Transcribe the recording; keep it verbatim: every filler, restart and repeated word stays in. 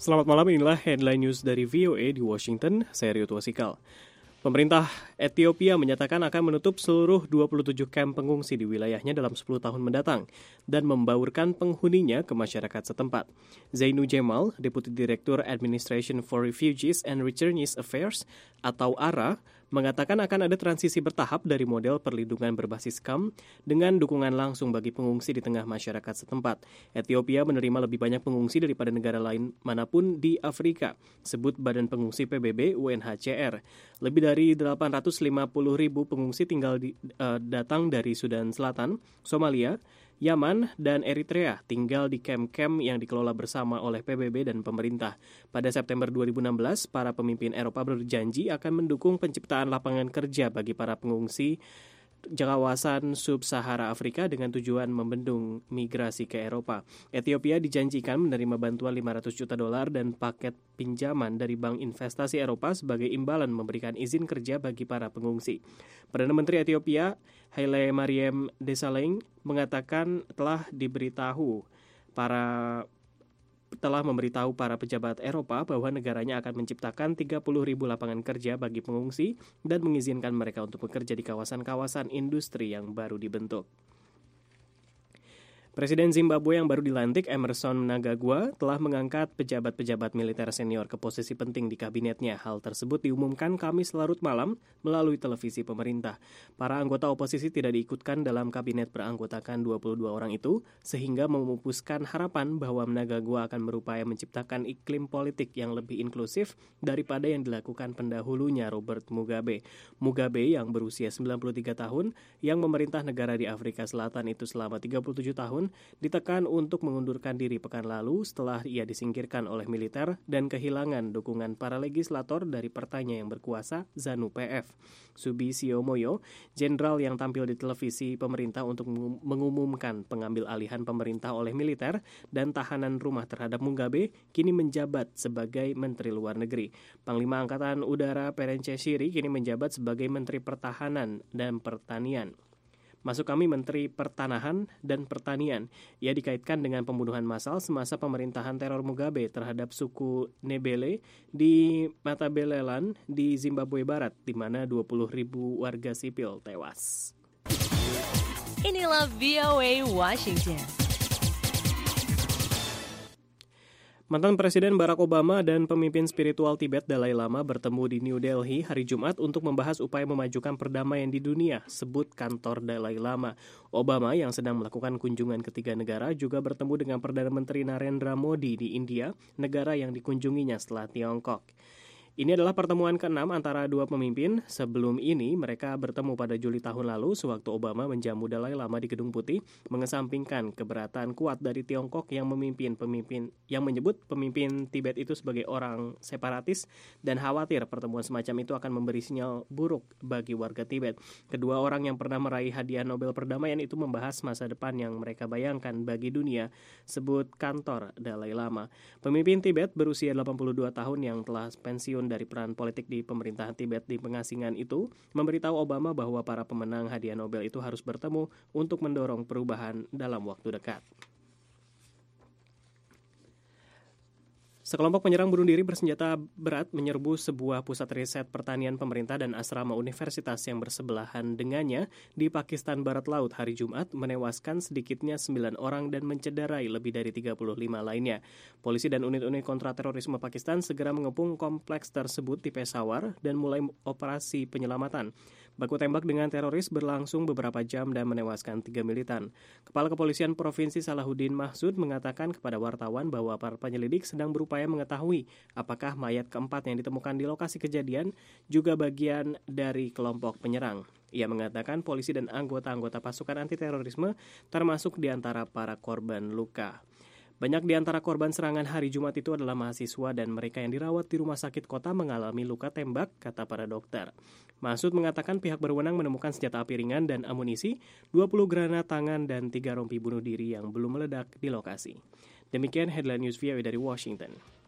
Selamat malam, inilah headline news dari V O A di Washington, saya Rio Tuasikal. Pemerintah Ethiopia menyatakan akan menutup seluruh dua puluh tujuh kamp pengungsi di wilayahnya dalam sepuluh tahun mendatang dan membaurkan penghuninya ke masyarakat setempat. Zainu Jemal, Deputi Direktur Administration for Refugees and Returnees Affairs atau A R A, mengatakan akan ada transisi bertahap dari model perlindungan berbasis kamp dengan dukungan langsung bagi pengungsi di tengah masyarakat setempat. Ethiopia menerima lebih banyak pengungsi daripada negara lain manapun di Afrika, sebut Badan Pengungsi P B B U N H C R. Lebih dari delapan ratus lima puluh ribu pengungsi tinggal di, uh, datang dari Sudan Selatan, Somalia, Yaman, dan Eritrea tinggal di kamp-kamp yang dikelola bersama oleh P B B dan pemerintah. Pada September dua ribu enam belas, para pemimpin Eropa berjanji akan mendukung penciptaan lapangan kerja bagi para pengungsi kawasan sub-Sahara Afrika dengan tujuan membendung migrasi ke Eropa. Ethiopia dijanjikan menerima bantuan lima ratus juta dolar dan paket pinjaman dari Bank Investasi Eropa sebagai imbalan memberikan izin kerja bagi para pengungsi. Perdana Menteri Ethiopia, Haile Mariam Desalegn, mengatakan telah diberitahu para telah memberitahu para pejabat Eropa bahwa negaranya akan menciptakan tiga puluh ribu lapangan kerja bagi pengungsi dan mengizinkan mereka untuk bekerja di kawasan-kawasan industri yang baru dibentuk. Presiden Zimbabwe yang baru dilantik, Emmerson Mnangagwa, telah mengangkat pejabat-pejabat militer senior ke posisi penting di kabinetnya. Hal tersebut diumumkan Kamis larut malam melalui televisi pemerintah. Para anggota oposisi tidak diikutkan dalam kabinet beranggotakan dua puluh dua orang itu, sehingga memupuskan harapan bahwa Mnangagwa akan berupaya menciptakan iklim politik yang lebih inklusif daripada yang dilakukan pendahulunya Robert Mugabe. Mugabe yang berusia sembilan puluh tiga tahun, yang memerintah negara di Afrika Selatan itu selama tiga puluh tujuh tahun, ditekan untuk mengundurkan diri pekan lalu setelah ia disingkirkan oleh militer dan kehilangan dukungan para legislator dari partainya yang berkuasa, ZANU P F. Subisio Moyo, jenderal yang tampil di televisi pemerintah untuk mengumumkan pengambil alihan pemerintah oleh militer dan tahanan rumah terhadap Mugabe, kini menjabat sebagai Menteri Luar Negeri. Panglima Angkatan Udara Perence Shiri kini menjabat sebagai Menteri Pertahanan dan Pertanian. Masuk kami Menteri Pertanahan dan Pertanian. Ia dikaitkan dengan pembunuhan massal semasa pemerintahan teror Mugabe terhadap suku Nebele di Matabeleland di Zimbabwe Barat, di mana dua puluh ribu warga sipil tewas. Inilah V O A Washington. Mantan Presiden Barack Obama dan pemimpin spiritual Tibet Dalai Lama bertemu di New Delhi hari Jumat untuk membahas upaya memajukan perdamaian di dunia, sebut kantor Dalai Lama. Obama yang sedang melakukan kunjungan ke tiga negara juga bertemu dengan Perdana Menteri Narendra Modi di India, negara yang dikunjunginya setelah Tiongkok. Ini adalah pertemuan keenam antara dua pemimpin. Sebelum ini, mereka bertemu pada Juli tahun lalu sewaktu Obama menjamu Dalai Lama di Gedung Putih, mengesampingkan keberatan kuat dari Tiongkok yang memimpin pemimpin yang menyebut pemimpin Tibet itu sebagai orang separatis dan khawatir pertemuan semacam itu akan memberi sinyal buruk bagi warga Tibet. Kedua orang yang pernah meraih hadiah Nobel perdamaian itu membahas masa depan yang mereka bayangkan bagi dunia, sebut kantor Dalai Lama. Pemimpin Tibet berusia delapan puluh dua tahun yang telah pensiun dari peran politik di pemerintahan Tibet di pengasingan itu memberitahu Obama bahwa para pemenang hadiah Nobel itu harus bertemu untuk mendorong perubahan dalam waktu dekat. Sekelompok penyerang bunuh diri bersenjata berat menyerbu sebuah pusat riset pertanian pemerintah dan asrama universitas yang bersebelahan dengannya di Pakistan Barat Laut hari Jumat, menewaskan sedikitnya sembilan orang dan mencederai lebih dari tiga puluh lima lainnya. Polisi dan unit-unit kontraterorisme Pakistan segera mengepung kompleks tersebut di Peshawar dan mulai operasi penyelamatan. Baku tembak dengan teroris berlangsung beberapa jam dan menewaskan tiga militan. Kepala Kepolisian Provinsi Salahuddin Mahsud mengatakan kepada wartawan bahwa para penyelidik sedang berupaya mengetahui apakah mayat keempat yang ditemukan di lokasi kejadian juga bagian dari kelompok penyerang. Ia mengatakan polisi dan anggota-anggota pasukan anti-terorisme termasuk di antara para korban luka. Banyak di antara korban serangan hari Jumat itu adalah mahasiswa dan mereka yang dirawat di rumah sakit kota mengalami luka tembak, kata para dokter. Mahsud mengatakan pihak berwenang menemukan senjata api ringan dan amunisi, dua puluh granat tangan dan tiga rompi bunuh diri yang belum meledak di lokasi. Demikian headline news V O A dari Washington.